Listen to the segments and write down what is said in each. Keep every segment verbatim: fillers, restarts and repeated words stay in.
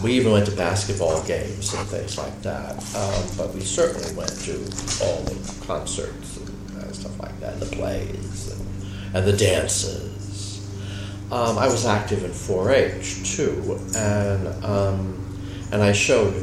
we even went to basketball games and things like that. Um, but we certainly went to all the concerts and uh, stuff like that, and the plays and, and the dances. Um, I was active in four H too, and um, and I showed.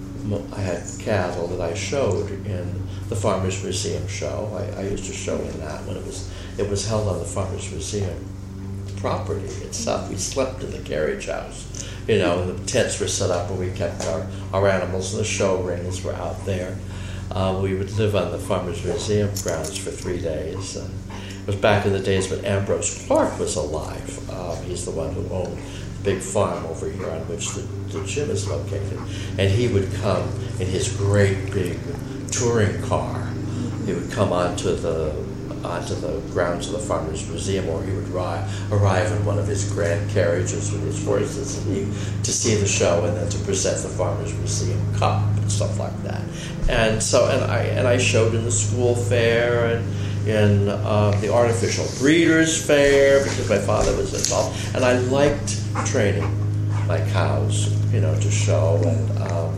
I had cattle that I showed in the Farmers Museum show. I, I used to show in that when it was it was held on the Farmers Museum property itself. We slept in the carriage house, you know, and the tents were set up where we kept our, our animals, and the show rings were out there. Uh, we would live on the Farmers Museum grounds for three days. Uh, it was back in the days when Ambrose Clark was alive. Uh, he's the one who owned big farm over here on which the, the gym is located. And he would come in his great big touring car. He would come onto the onto the grounds of the Farmers Museum, or he would ri- arrive in one of his grand carriages with his horses and he, to see the show and then to present the Farmers Museum Cup and stuff like that. And so, and I and I showed in the school fair and in uh, the artificial breeders fair because my father was involved, and I liked training my cows, you know, to show. And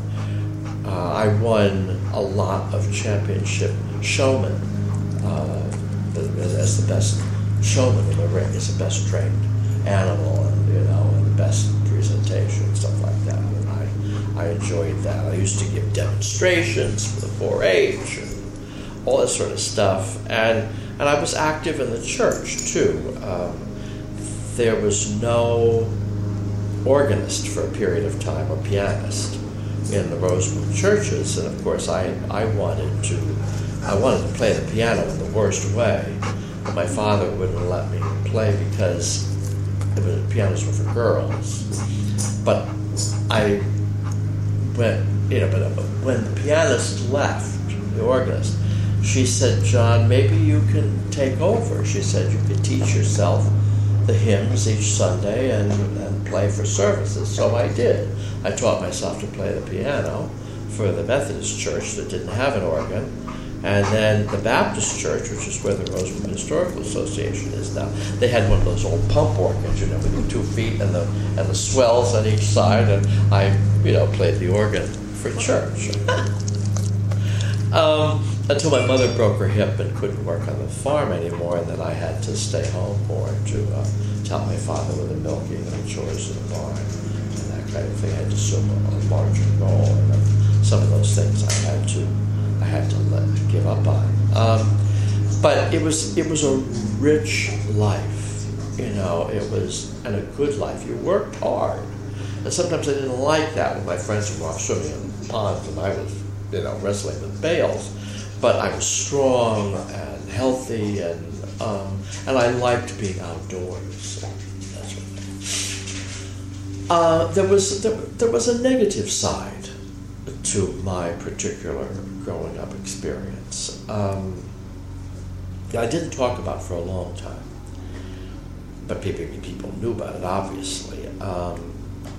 um, uh, I won a lot of championship showmen uh, as, as the best showman in the ring, as the best trained animal, and you know, and the best presentation, stuff like that. And I I enjoyed that. I used to give demonstrations for the four H and all this sort of stuff, and and I was active in the church too. Um, there was no organist for a period of time, or pianist, in the Rosebrook churches, and of course I I wanted to I wanted to play the piano in the worst way, but my father wouldn't let me play because the pianos were for girls. But I went, you know, but when the pianist left, the organist, she said, "John, maybe you can take over." She said, "You could teach yourself the hymns each Sunday and, and play for services." So I did. I taught myself to play the piano for the Methodist church that didn't have an organ. And then the Baptist church, which is where the Rosebrook Historical Association is now, they had one of those old pump organs, you know, with the two feet and the and the swells on each side. And I, you know, played the organ for church. um, Until my mother broke her hip and couldn't work on the farm anymore, and then I had to stay home more to uh, help my father with the milking and the chores in the barn and that kind of thing. I had to assume a larger role, and uh, some of those things I had to I had to let give up on. Um, but it was it was a rich life, you know. It was and a good life. You worked hard, and sometimes I didn't like that when my friends were off swimming in ponds and I was, you know, wrestling with bales. But I was strong and healthy, and um, and I liked being outdoors. That's what uh, there was there, there was a negative side to my particular growing up experience. Um, I didn't talk about for a long time, but people people knew about it, obviously. Um,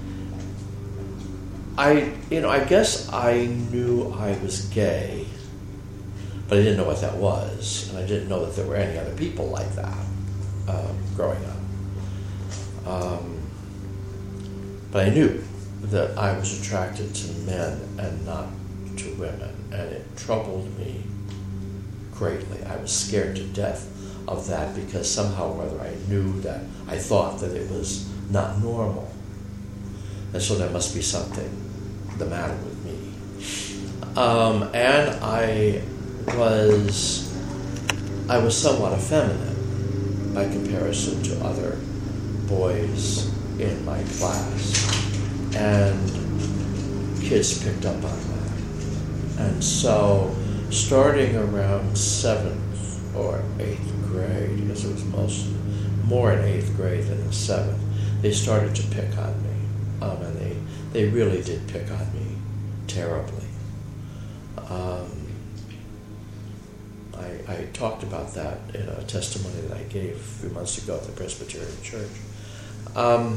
I you know I guess I knew I was gay, but I didn't know what that was, and I didn't know that there were any other people like that um, growing up. Um, but I knew that I was attracted to men and not to women, and it troubled me greatly. I was scared to death of that because somehow or other I knew that, I thought that it was not normal. And so there must be something the matter with me. Um, and I was I was somewhat effeminate by comparison to other boys in my class, and kids picked up on that. And so starting around seventh or eighth grade, because it was most more in eighth grade than in seventh, they started to pick on me, um, and they they really did pick on me terribly. Um, I, I talked about that in a testimony that I gave a few months ago at the Presbyterian Church. Um,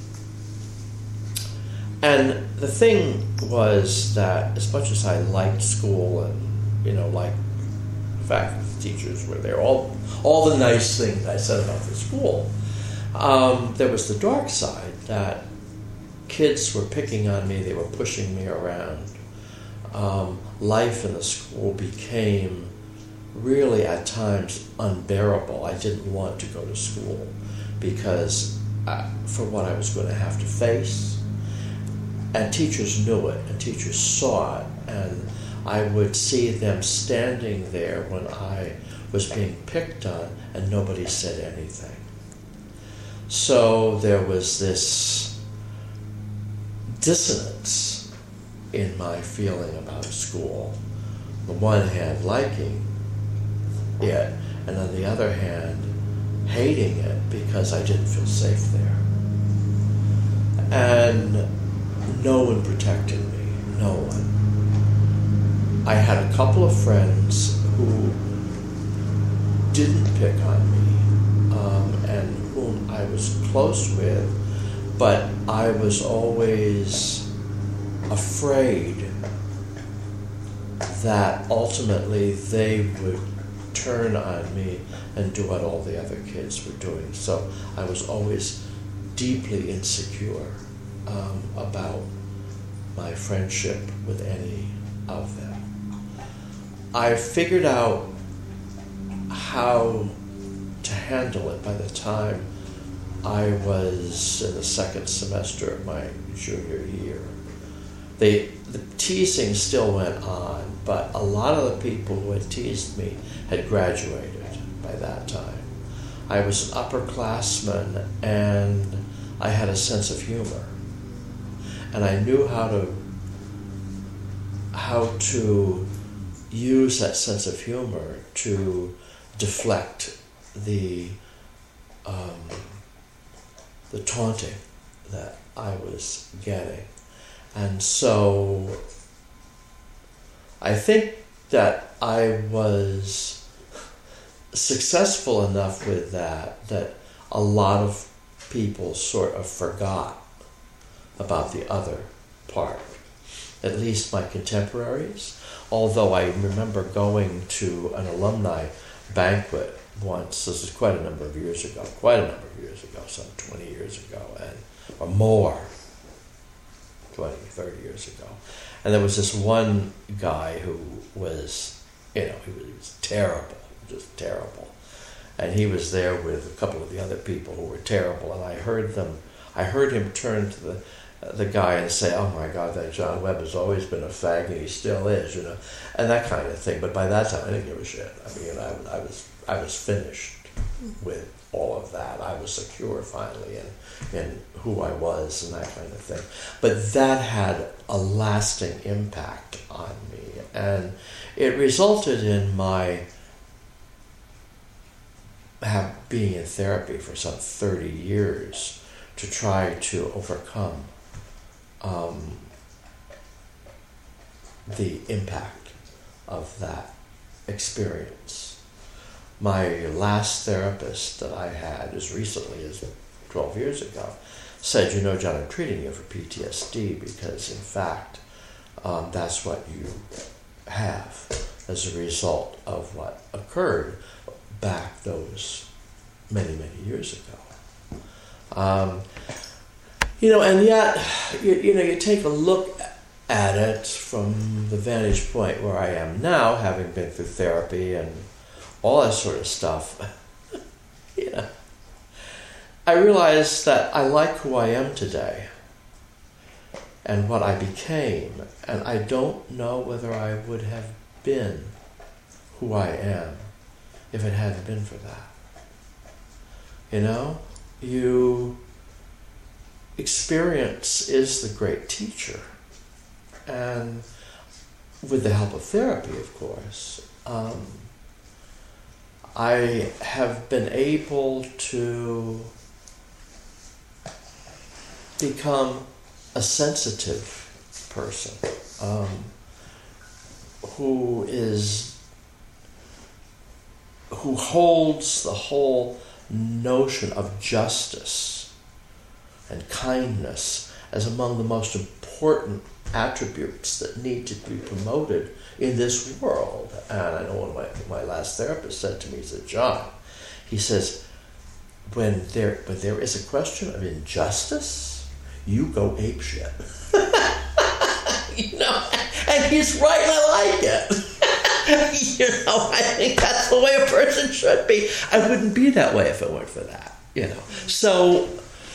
and the thing was that as much as I liked school and, you know, liked faculty, teachers were there, all, all the nice things I said about the school, um, there was the dark side that kids were picking on me, they were pushing me around. Um, life in the school became really at times unbearable. I didn't want to go to school because I, for what I was going to have to face. And teachers knew it, and teachers saw it, and I would see them standing there when I was being picked on, and nobody said anything. So there was this dissonance in my feeling about school. On the one hand, liking it, and on the other hand, hating it because I didn't feel safe there. And no one protected me, no one. I had a couple of friends who didn't pick on me, um, and whom I was close with, but I was always afraid that ultimately they would turn on me and do what all the other kids were doing. So I was always deeply insecure um, about my friendship with any of them. I figured out how to handle it by the time I was in the second semester of my junior year. They, the teasing still went on, but a lot of the people who had teased me had graduated by that time. I was an upperclassman, and I had a sense of humor. And I knew how to how to use that sense of humor to deflect the um, the taunting that I was getting. And so I think that I was successful enough with that that a lot of people sort of forgot about the other part, at least my contemporaries. Although I remember going to an alumni banquet once, this is quite a number of years ago, quite a number of years ago, some twenty years ago, and or more, twenty, thirty years ago. And there was this one guy who was, you know, he was, he was terrible, just terrible. And he was there with a couple of the other people who were terrible, and I heard them, I heard him turn to the the guy and say, "Oh my God, that John Webb has always been a fag, and he still is," you know, and that kind of thing. But by that time, I didn't give a shit. I mean, I, I was I was finished with all of that. I was secure finally in in who I was and that kind of thing. But that had a lasting impact on me, and it resulted in my have being in therapy for some thirty years to try to overcome um, the impact of that experience. My last therapist that I had as recently as twelve years ago said, "You know, John, I'm treating you for P T S D because, in fact, um, that's what you have as a result of what occurred back those many, many years ago." Um, you know, and yet, you, you know, you take a look at it from the vantage point where I am now, having been through therapy and all that sort of stuff. You know, I realize that I like who I am today and what I became, and I don't know whether I would have been who I am if it hadn't been for that. You know, you experience is the great teacher, and with the help of therapy, of course, um, I have been able to become a sensitive person um, who is who holds the whole notion of justice and kindness as among the most important attributes that need to be promoted in this world. And I know one of my, my last therapist said to me, he said, "John," he says, when there, when there is a question of injustice, you go apeshit. You know, and he's right, and I like it. You know, I think that's the way a person should be. I wouldn't be that way if it weren't for that, you know. So,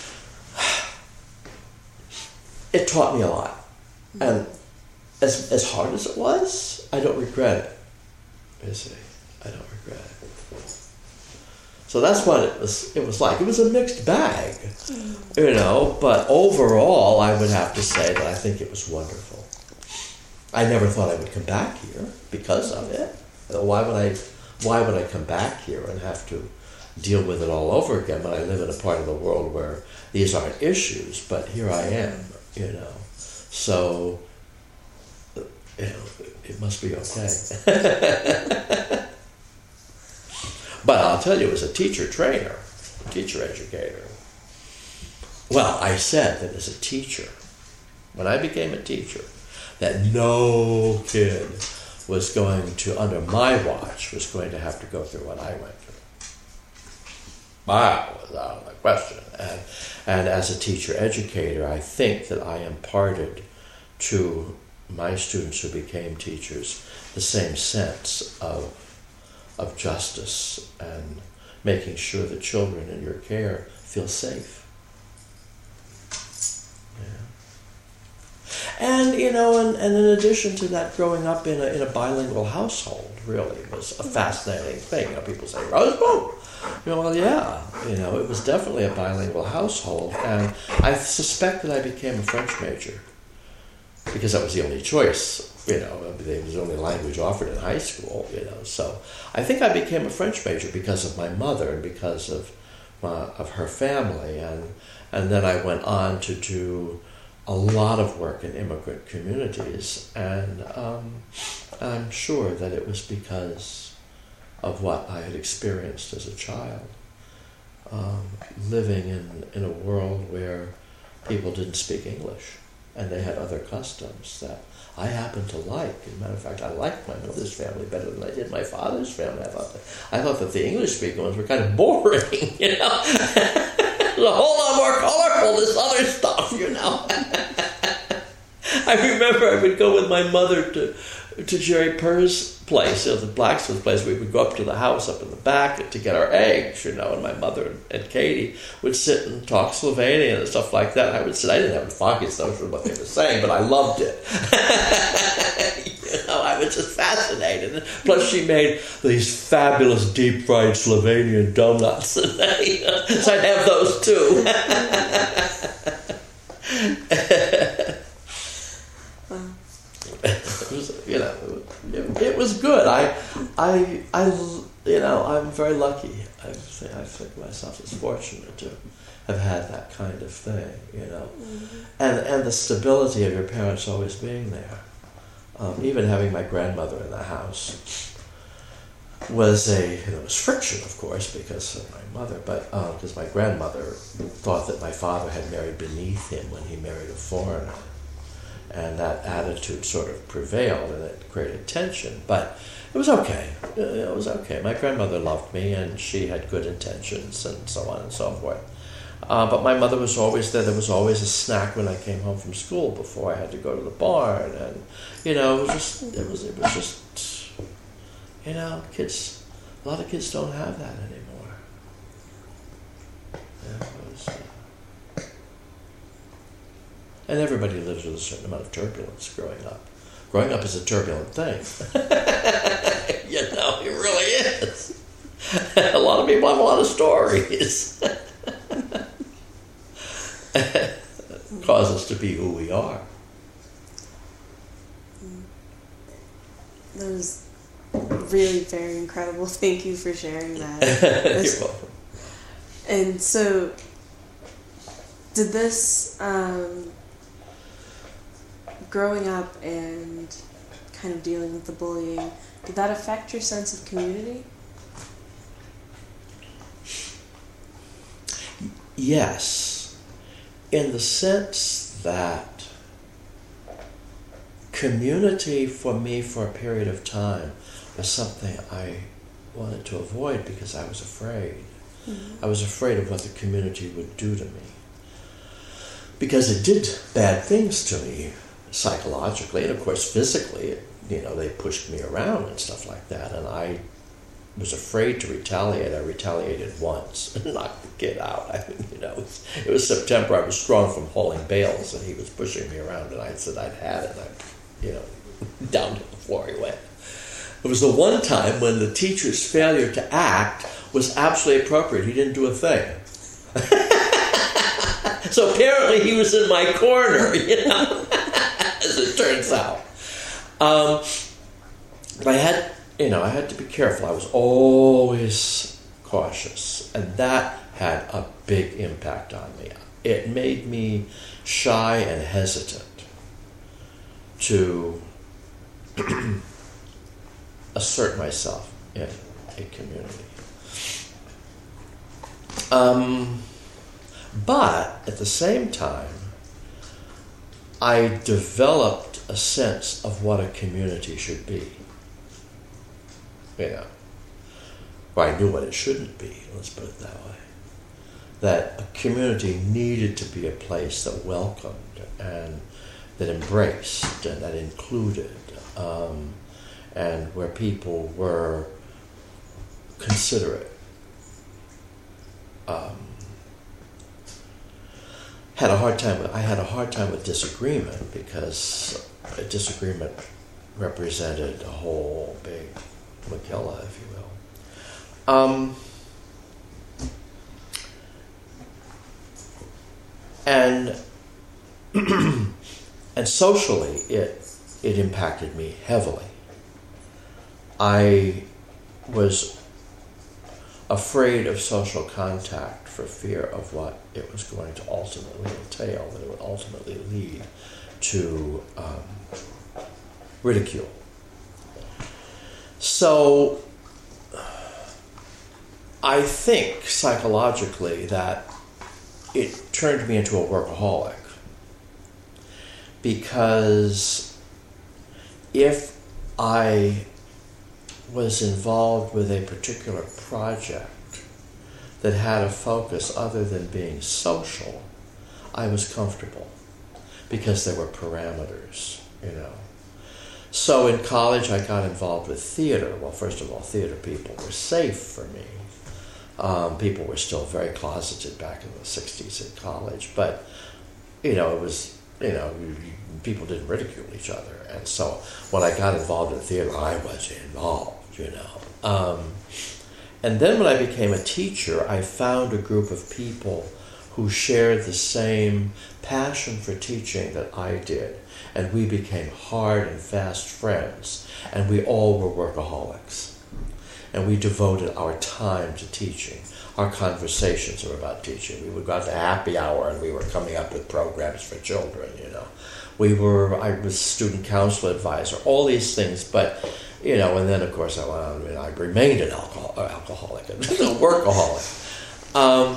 it taught me a lot. And as as hard as it was, I don't regret it. You see, I don't regret it. So that's what it was. It was like. It was a mixed bag, you know. But overall, I would have to say that I think it was wonderful. I never thought I would come back here because of it. Why would I? Why would I come back here and have to deal with it all over again when I live in a part of the world where these aren't issues? But here I am, you know. So, you know, it must be okay. But I'll tell you, as a teacher trainer, teacher educator, well, I said that as a teacher, when I became a teacher, that no kid was going to, under my watch, was going to have to go through what I went through. Wow, without a question. And, and as a teacher educator, I think that I imparted to my students who became teachers the same sense of of justice and making sure that children in your care feel safe. And, you know, and, and in addition to that, growing up in a, in a bilingual household really was a fascinating thing. You know, people say, Rosebud? You know, well, yeah. You know, it was definitely a bilingual household. And I suspect that I became a French major because that was the only choice. You know, it was the only language offered in high school, you know. So I think I became a French major because of my mother and because of my, of her family. And, and then I went on to do a lot of work in immigrant communities, and um, I'm sure that it was because of what I had experienced as a child, um, living in, in a world where people didn't speak English, and they had other customs that I happened to like. As a matter of fact, I liked my mother's family better than I did my father's family. I thought that, I thought that the English-speaking ones were kind of boring, you know. It's a whole lot more colorful, this other stuff, you know. I remember I would go with my mother to to Jerry Purr's place, you know, the blacksmith place. We would go up to the house up in the back to get our eggs, you know, and my mother and Katie would sit and talk Slovenian and stuff like that. And I would sit, I didn't have a foggiest notion of what they were saying, but I loved it. You know, I was just fascinated. Plus she made these fabulous deep-fried Slovenian donuts, and you know, so I'd have those too. It was, you know, it, it was good. I, I, I, you know, I'm very lucky. I think I think myself as fortunate to have had that kind of thing, you know, mm-hmm. and and the stability of your parents always being there. Um, even having my grandmother in the house was a, you know, it was friction, of course, because of my mother, but because uh, my grandmother thought that my father had married beneath him when he married a foreigner. And that attitude sort of prevailed, and it created tension. But it was okay. It was okay. My grandmother loved me, and she had good intentions, and so on and so forth. Uh, but my mother was always there. There was always a snack when I came home from school before I had to go to the barn, and you know, it was just, it was, it was just, you know, kids. A lot of kids don't have that anymore. Yeah, it was, uh, and everybody lives with a certain amount of turbulence growing up. Growing up is a turbulent thing. You know, it really is. A lot of people have a lot of stories. Cause us to be who we are. That was really very incredible. Thank you for sharing that. You're welcome. And so, did this... Um, growing up and kind of dealing with the bullying, did that affect your sense of community? Yes, in the sense that community for me for a period of time was something I wanted to avoid because I was afraid. Mm-hmm. I was afraid of what the community would do to me. because it did bad things to me psychologically, and of course physically. It, you know, they pushed me around and stuff like that, and I was afraid to retaliate. I retaliated once and knocked the kid out. I mean, you know, it was, it was September. I was strong from hauling bales, and he was pushing me around, and I said I'd had it. And I, you know, down to the floor he went. It was the one time when the teacher's failure to act was absolutely appropriate. He didn't do a thing. So apparently he was in my corner, you know, as it turns out. Um, but I had, you know, I had to be careful. I was always cautious, and that had a big impact on me. It made me shy and hesitant to assert myself in a community. Um, but at the same time, I developed a sense of what a community should be. You know, or I knew what it shouldn't be, let's put it that way. That a community needed to be a place that welcomed and that embraced and that included, um, and where people were considerate. Um, had a hard time. I had a hard time with disagreement because a disagreement represented a whole big Megillah, if you will. Um, and and socially, it it impacted me heavily. I was afraid of social contact for fear of what it was going to ultimately entail, that it would ultimately lead to um, ridicule. So I think psychologically that it turned me into a workaholic, because if I was involved with a particular project that had a focus other than being social, I was comfortable because there were parameters, you know. So in college I got involved with theater. Well, first of all, theater people were safe for me. Um, people were still very closeted back in the sixties in college, but, you know, it was, you know, people didn't ridicule each other. And so when I got involved in theater, I was involved, you know. Um, and then when I became a teacher, I found a group of people who shared the same passion for teaching that I did. And we became hard and fast friends. And we all were workaholics. And we devoted our time to teaching. Our conversations were about teaching. We would go out to happy hour and we were coming up with programs for children, you know. We were, I was student council advisor, all these things, but, you know, and then of course I went on, I, mean, I remained an alcohol, uh, alcoholic, a workaholic. Um,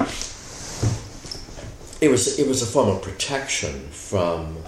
it was, it was a form of protection from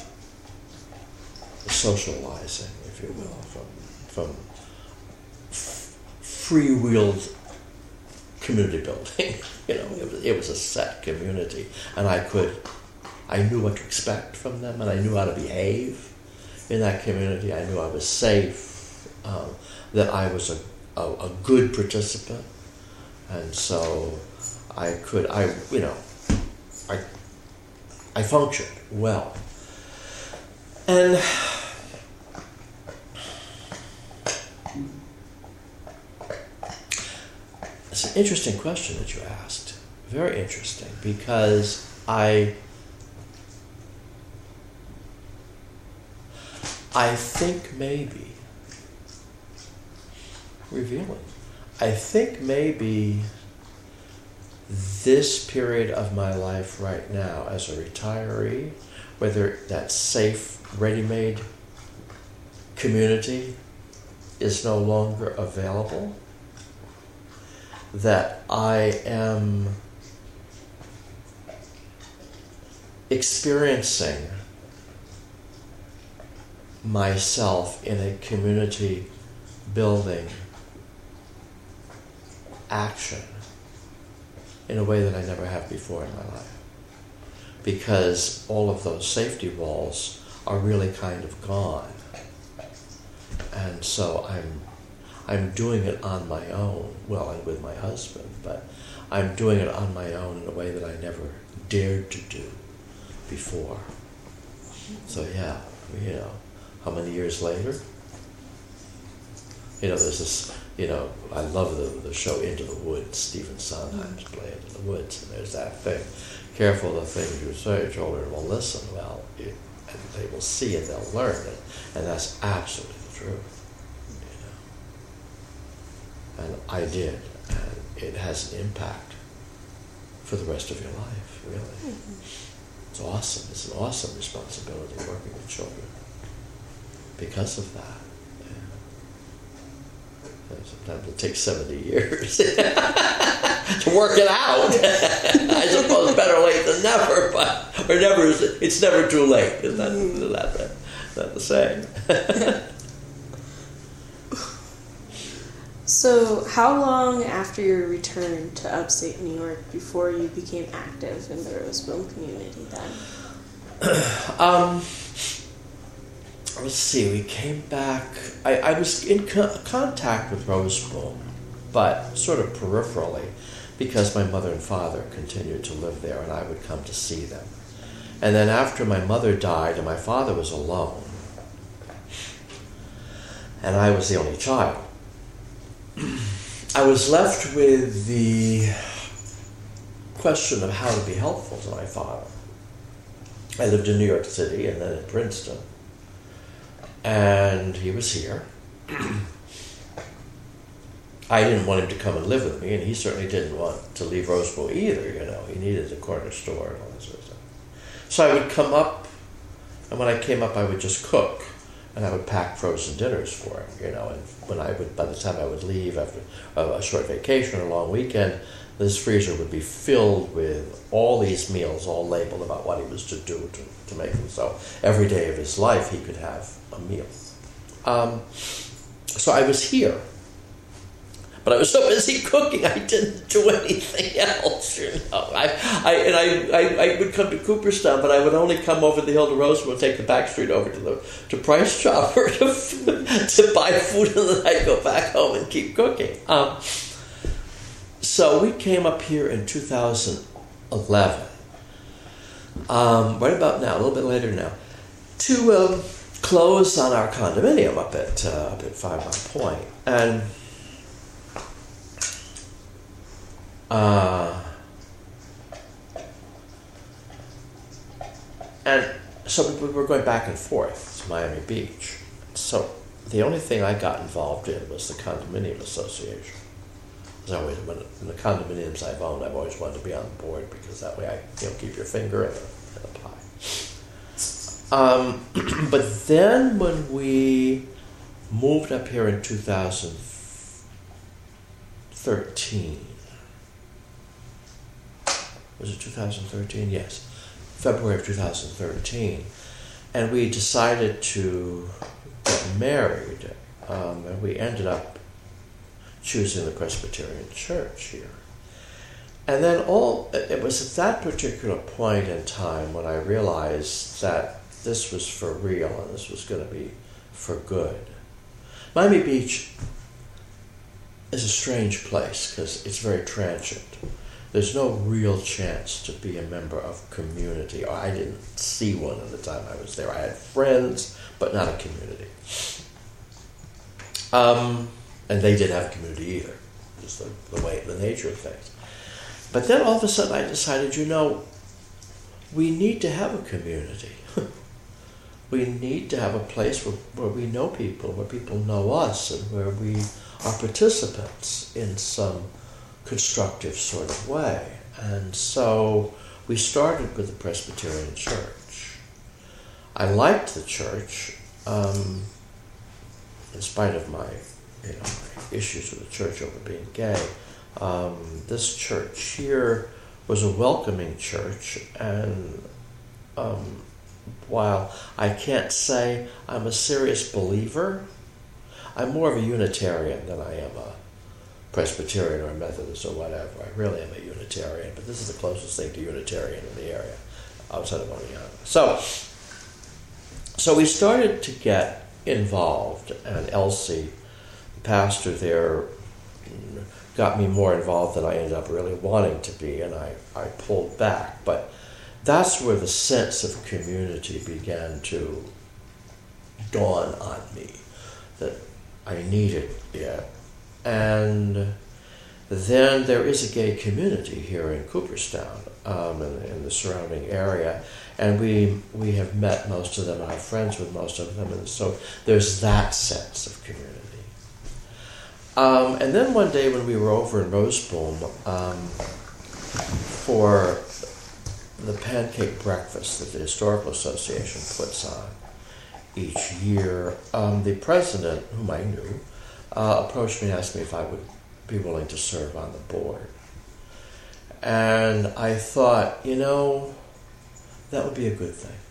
socializing, if you will, from, from f- free-wheeled community building. You know, it was, it was a set community, and I could, I knew what to expect from them, and I knew how to behave in that community. I knew I was safe, um, that I was a, a, a good participant, and so I could, I, you know, I, I functioned well. And it's an interesting question that you asked. Very interesting, because I I think maybe revealing. I think maybe this period of my life right now as a retiree, whether that safe, ready-made community is no longer available, that I am experiencing myself in a community building action in a way that I never have before in my life. because all of those safety walls are really kind of gone. And so I'm I'm doing it on my own, well, and with my husband, but I'm doing it on my own in a way that I never dared to do before. So yeah, you know, how many years later? You know, there's this, you know, I love the, the show Into the Woods. Stephen Sondheim's play Into the Woods, and there's that thing. Careful the things you say, children will listen. Well, you, and they will see and they'll learn it, and that's absolutely the truth. You know, and I did, and it has an impact for the rest of your life. Really, mm-hmm. It's awesome. It's an awesome responsibility working with children because of that. Sometimes it takes seventy years to work it out. I suppose better late than never, but or never is it's never too late. Is that mm. not, that, not the same? So, how long after your return to upstate New York before you became active in the Roseville community then? um. Let's see, we came back, I, I was in co- contact with Roseboom, but sort of peripherally, because my mother and father continued to live there and I would come to see them. And then after my mother died and my father was alone, and I was the only child, I was left with the question of how to be helpful to my father. I lived in New York City and then in Princeton. And he was here. I didn't want him to come and live with me, and he certainly didn't want to leave Roseville either, you know. He needed a corner store and all that sort of stuff. So I would come up, and when I came up, I would just cook, and I would pack frozen dinners for him, you know. And when I would, by the time I would leave after a, a short vacation or a long weekend, this freezer would be filled with all these meals, all labeled about what he was to do to, to make them. So every day of his life, he could have a meal. Um, so I was here. But I was so busy cooking, I didn't do anything else, you know. I, I, and I, I, I would come to Cooperstown, but I would only come over the hill to Roseville and take the back street over to the to Price Chopper to, to buy food, and then I'd go back home and keep cooking. Um, so we came up here in two thousand eleven, um, right about now, a little bit later now, to um, close on our condominium up at uh, up at Five Mile Point, and. Uh, and so we were going back and forth to Miami Beach. So the only thing I got involved in was the condominium association. As I always, when in the condominiums I've owned, I've always wanted to be on the board because that way I, you know, keep your finger in the, in the pie. Um, but then when we moved up here in two thousand thirteen. Was it two thousand thirteen? Yes. February of two thousand thirteen. And we decided to get married. Um, and we ended up choosing the Presbyterian Church here. And then all, it was at that particular point in time when I realized that this was for real and this was going to be for good. Miami Beach is a strange place because it's very transient. There's no real chance to be a member of community. Or I didn't see one at the time I was there. I had friends, but not a community. Um, and they didn't have a community either. Just the, the way, the nature of things. But then all of a sudden I decided, you know, we need to have a community. We need to have a place where, where we know people, where people know us, and where we are participants in some constructive sort of way. And so we started with the Presbyterian Church. I liked the church, um, in spite of my, you know, my issues with the church over being gay. Um, this church here was a welcoming church, and um, while I can't say I'm a serious believer, I'm more of a Unitarian than I am a Presbyterian or a Methodist or whatever. I really am a Unitarian, but this is the closest thing to Unitarian in the area. outside of Oneonta. So, so we started to get involved, and Elsie, the pastor there, got me more involved than I ended up really wanting to be, and I, I pulled back. But that's where the sense of community began to dawn on me, that I needed it. And then there is a gay community here in Cooperstown, um, in, in the surrounding area, and we we have met most of them and are friends with most of them, and so there's that sense of community. Um, and then one day when we were over in Roseboom um, for the pancake breakfast that the Historical Association puts on each year, um, the president, whom I knew, uh, approached me and asked me if I would be willing to serve on the board. And I thought, you know, that would be a good thing.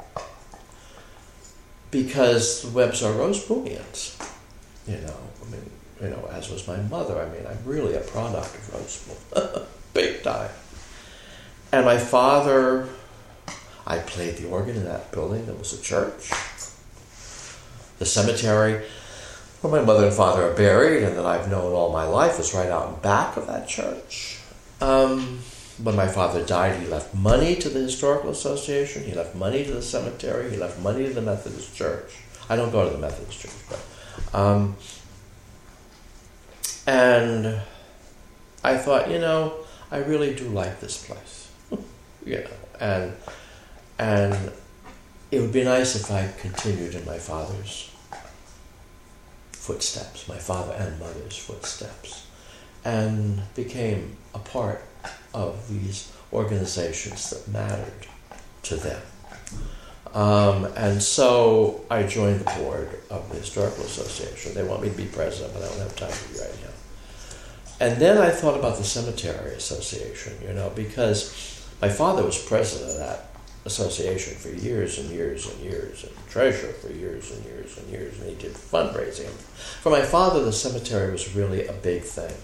Because the Webbs are Roseboomians, you know, I mean, you know, as was my mother. I mean, I'm really a product of Roseboom, big time. And my father, I played the organ in that building that was a church. The cemetery where my mother and father are buried and that I've known all my life is right out in back of that church. Um, when my father died, he left money to the Historical Association, he left money to the cemetery, he left money to the Methodist Church. I don't go to the Methodist Church, but... Um, and I thought, you know, I really do like this place. you know, and and it would be nice if I continued in my father's footsteps, my father and mother's footsteps, and became a part of these organizations that mattered to them. Um, and so I joined the board of the Historical Association. They want me to be president, but I don't have time to be right now. And then I thought about the Cemetery Association, you know, because my father was president of that association for years and years and years, and treasurer for years and years and years, and he did fundraising. For my father, the cemetery was really a big thing.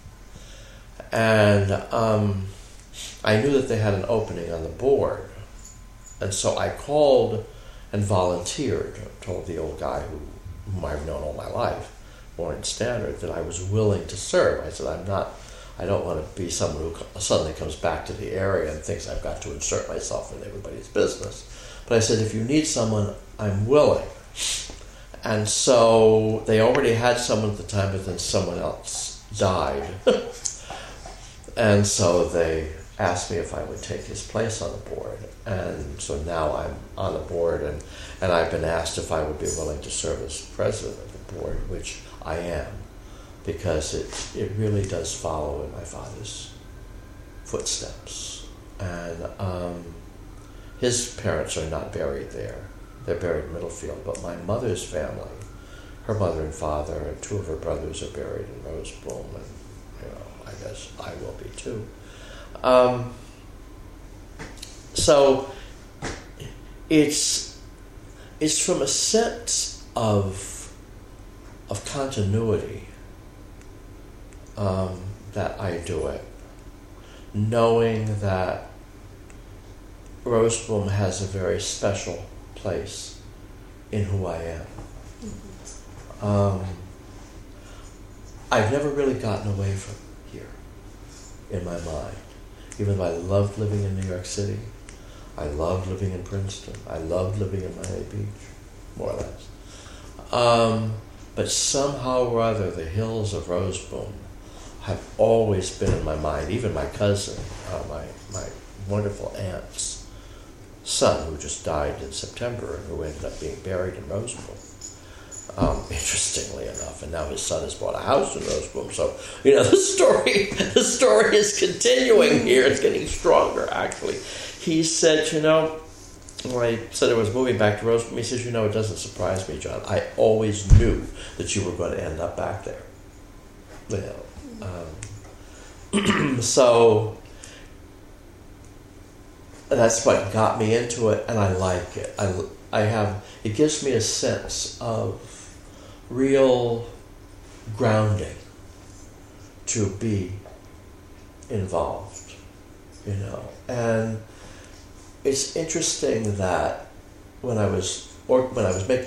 And um, I knew that they had an opening on the board. And so I called and volunteered, told the old guy who, whom I've known all my life, Warren Standard, that I was willing to serve. I said, I'm not, I don't want to be someone who suddenly comes back to the area and thinks I've got to insert myself in everybody's business. But I said, if you need someone, I'm willing. And so they already had someone at the time, but then someone else died. And so they asked me if I would take his place on the board. And so now I'm on the board, and, and I've been asked if I would be willing to serve as president of the board, which I am, because it it really does follow in my father's footsteps. And um, his parents are not buried there. They're buried in Middlefield, but my mother's family, her mother and father, and two of her brothers are buried in Roseboom, and you know, I guess I will be too. Um, so it's it's from a sense of of continuity um, that I do it, knowing that Roseboom has a very special place in who I am. Mm-hmm. Um, I've never really gotten away from here in my mind. Even though I loved living in New York City, I loved living in Princeton, I loved living in Miami Beach, more or less. Um, but somehow or other, the hills of Roseboom have always been in my mind. Even my cousin, uh, my, my wonderful aunt's son, who just died in September and who ended up being buried in Roseboom. Um, interestingly enough, and now his son has bought a house in Roseboom. So, you know, the story the story is continuing here. It's getting stronger, actually. He said, you know, when I said I was moving back to Roseboom, he says, you know, it doesn't surprise me, John. I always knew that you were going to end up back there. You know, um, so that's what got me into it, and I like it. I, I have, it gives me a sense of real grounding to be involved, you know. And it's interesting that when I was or when I was making